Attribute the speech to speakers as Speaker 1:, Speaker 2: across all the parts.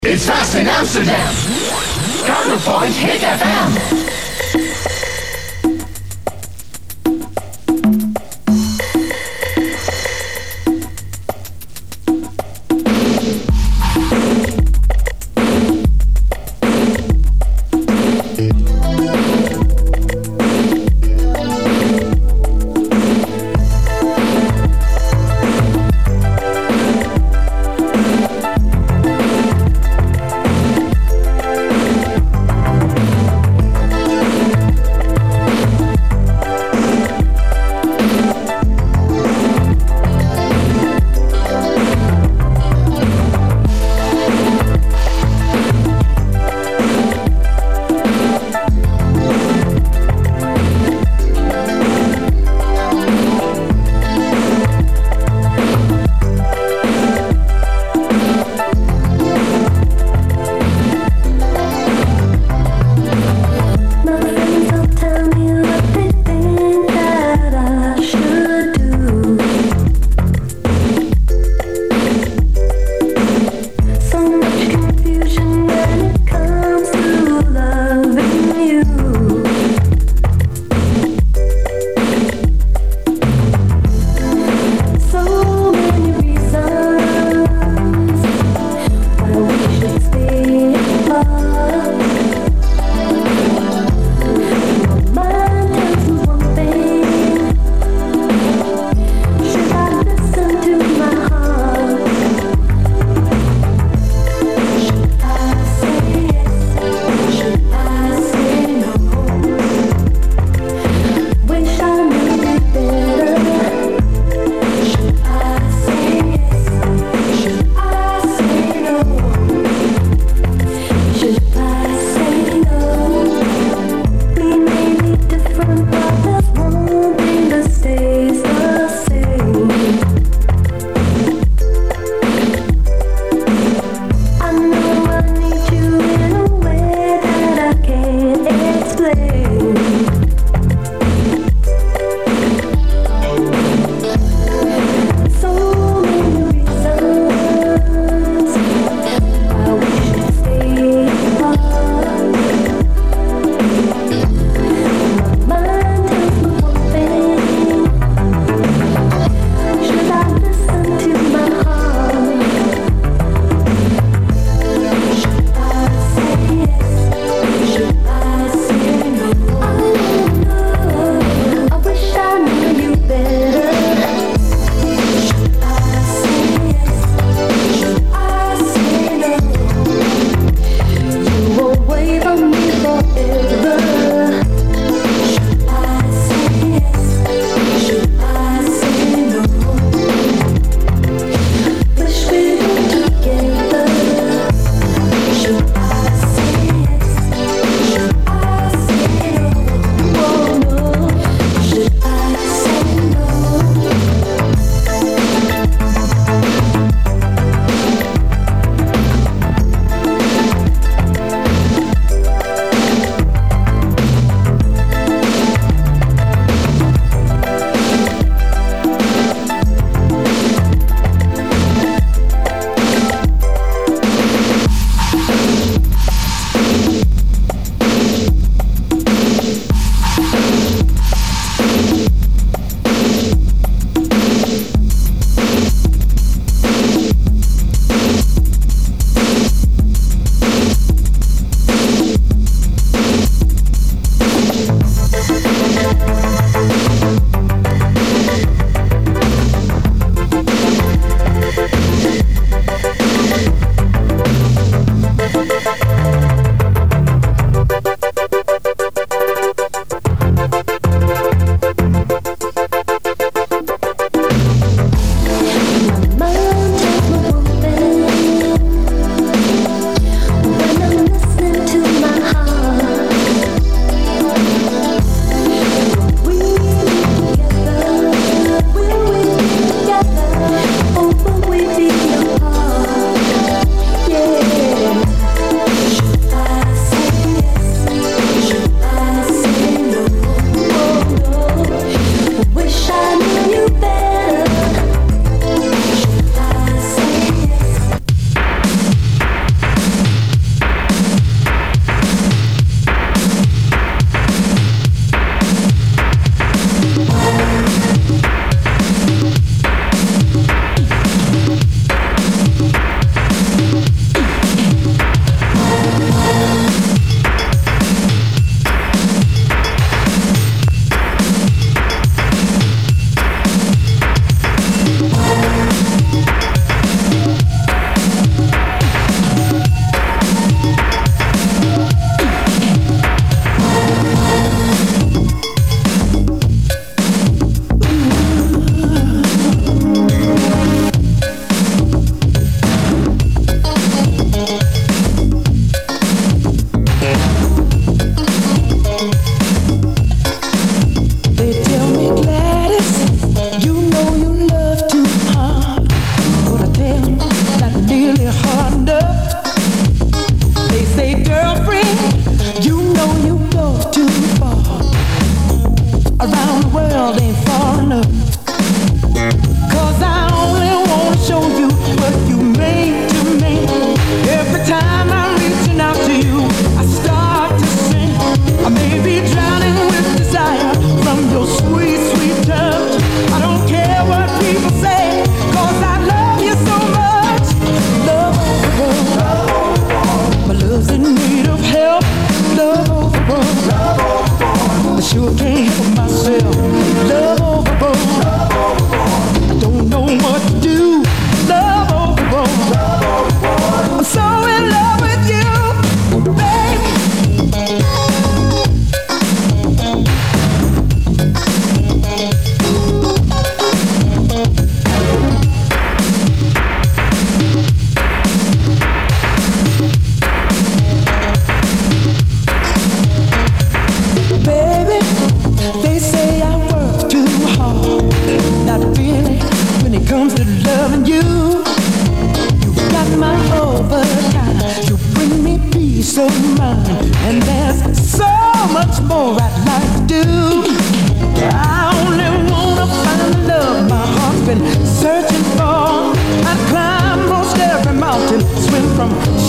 Speaker 1: It's fast in Amsterdam. Counterpoint Hit FM.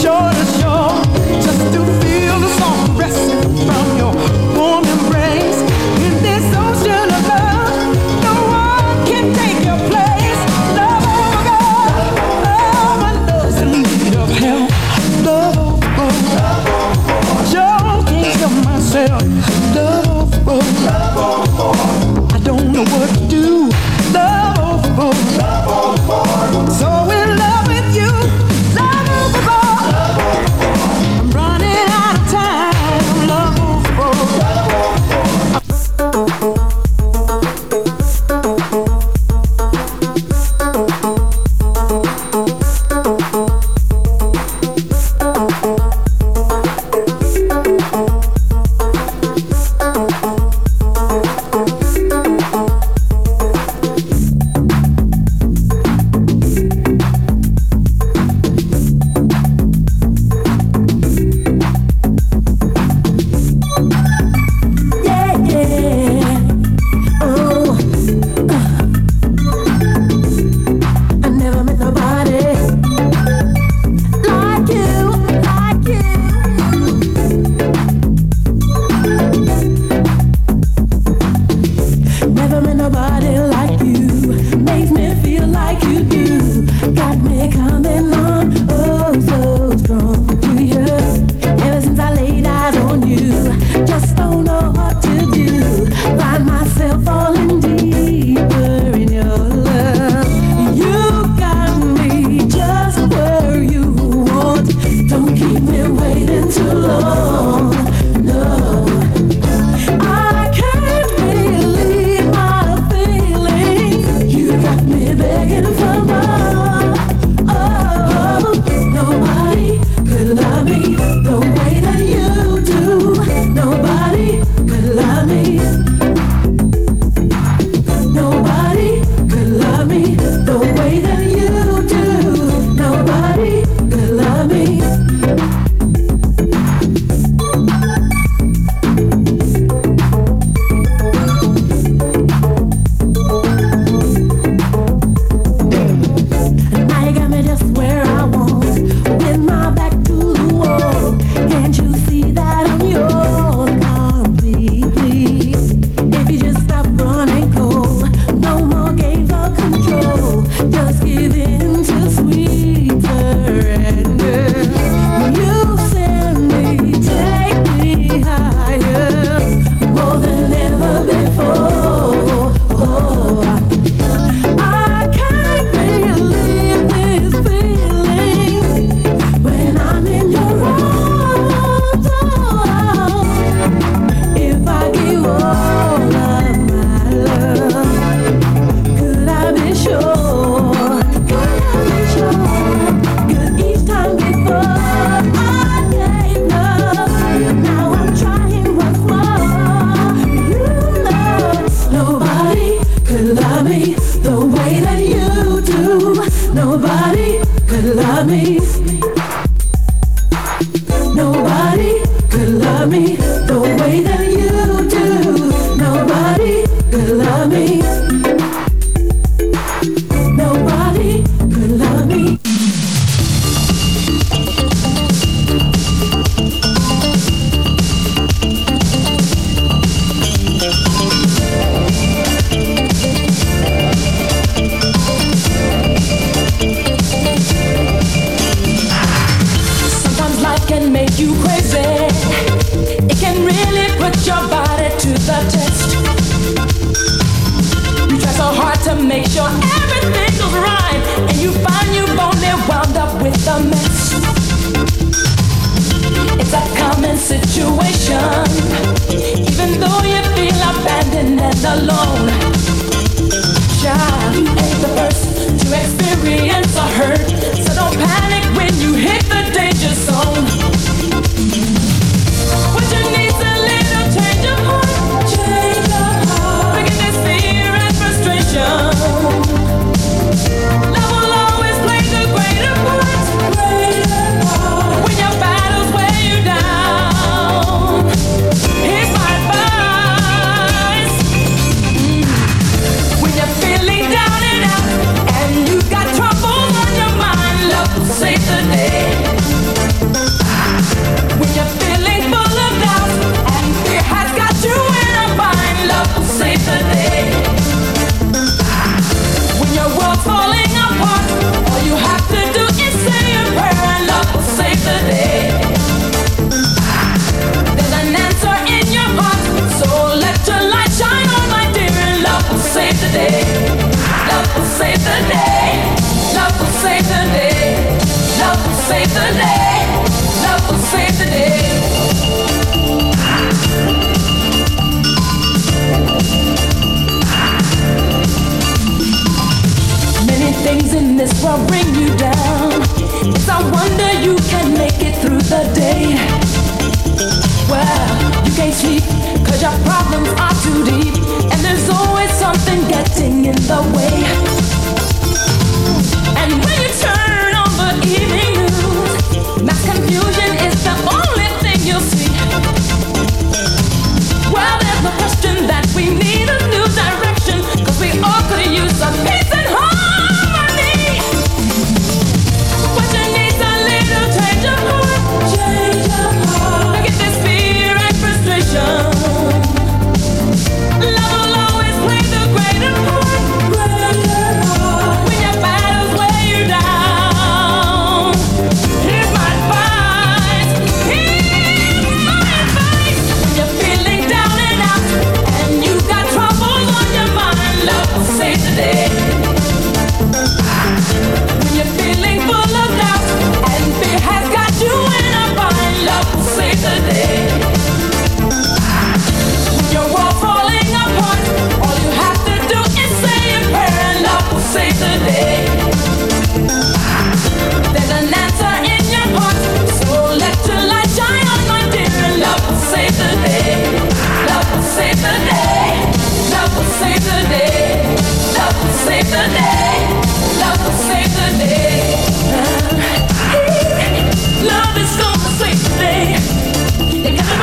Speaker 2: Save the day.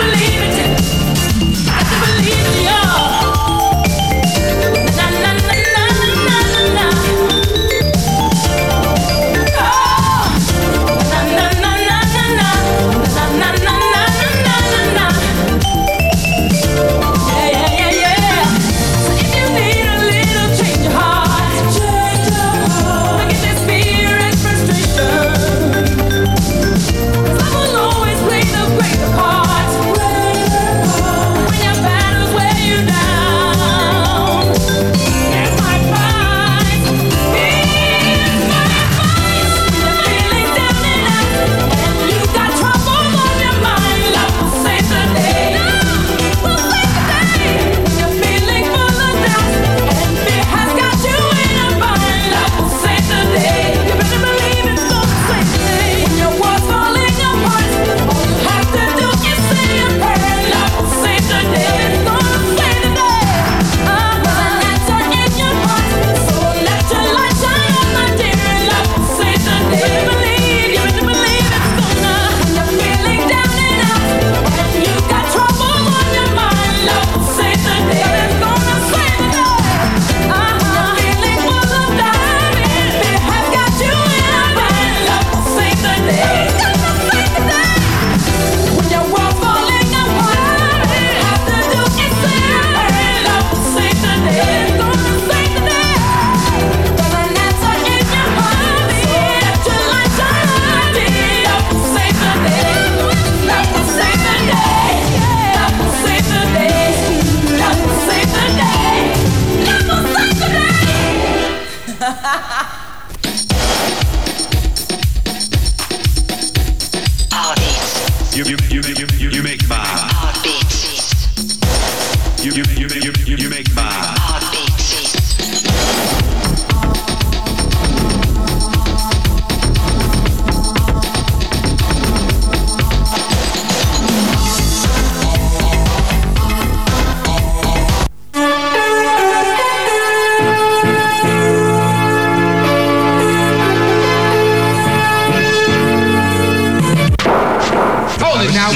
Speaker 2: You make my heartbeat cease. You make my heartbeat cease.
Speaker 1: Now.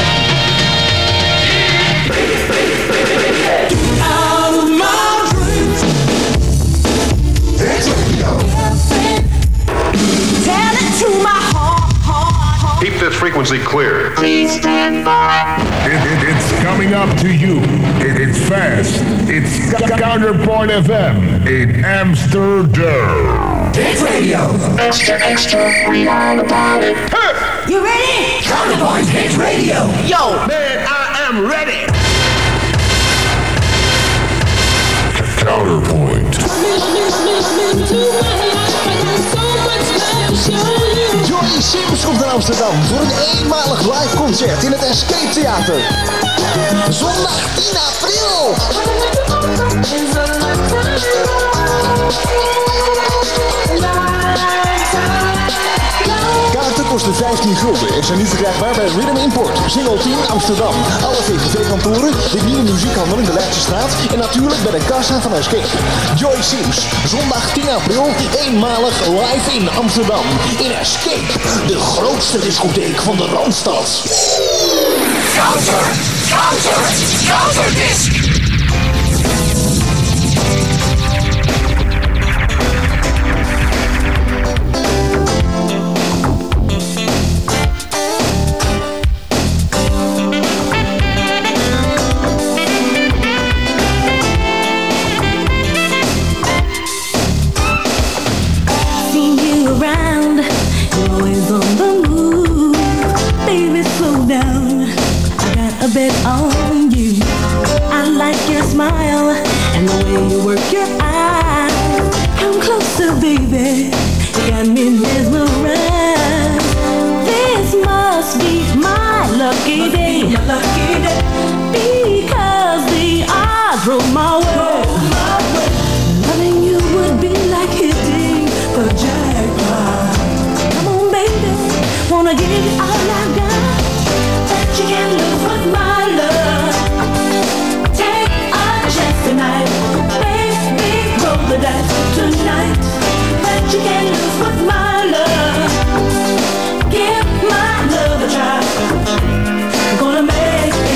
Speaker 1: Out of my dreams. Tell it to my heart.
Speaker 3: Keep this frequency clear.
Speaker 1: Please stand by.
Speaker 4: It's coming up to you. It's fast. It's Counterpoint FM in Amsterdam.
Speaker 1: Hit radio. Extra, read all about it.
Speaker 4: Hey!
Speaker 1: You ready? Counterpoint Hit Radio.
Speaker 4: Yo, man, I am ready. Counterpoint.
Speaker 5: Johnny Sims komt naar Amsterdam voor een eenmalig live concert in het Escape Theater. Zondag 10 april. Kaarten kosten 15 gulden en zijn nu verkrijgbaar bij Rhythm Import, Single 10 Amsterdam, alle VGV-kantoren, de nieuwe muziekhandel in de Leidsestraat en natuurlijk bij de kassa van Escape. Joy Sims, zondag 10 april, eenmalig live in Amsterdam, in Escape, de grootste discotheek van de Randstad.
Speaker 1: Counterdisc.
Speaker 6: Bet on you. I like your smile and the way you work your eyes. Come closer, baby. You got me mesmerized. This must be my lucky day. Because the odds roll my way. Loving you would be like hitting the jackpot. Come on, baby. Wanna give you all I got. That you can lose with my love. Take a chance tonight. Baby, roll the dice tonight. That you can lose with my love. Give my love a try. I'm gonna make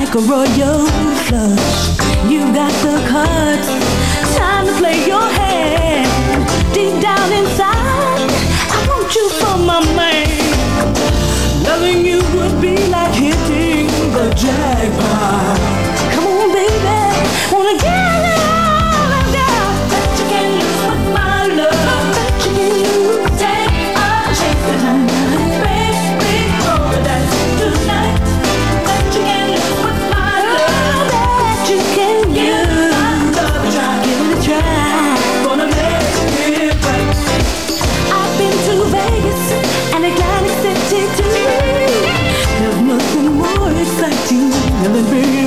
Speaker 6: like a royal flush. You got the cards, time to play your hand. Deep down inside, I want you for my man. Loving you would be like hitting the jackpot. Come on, baby, wanna get it all I've got. Bet you can lose with my love. Bet you can lose, take a chance tonight. Baby, roll the dice tonight. Bet you can lose with my love. Bet you can lose. Try, give it a try. Gonna make it right. I've been to Vegas and Atlantic City too. There's nothing more exciting than being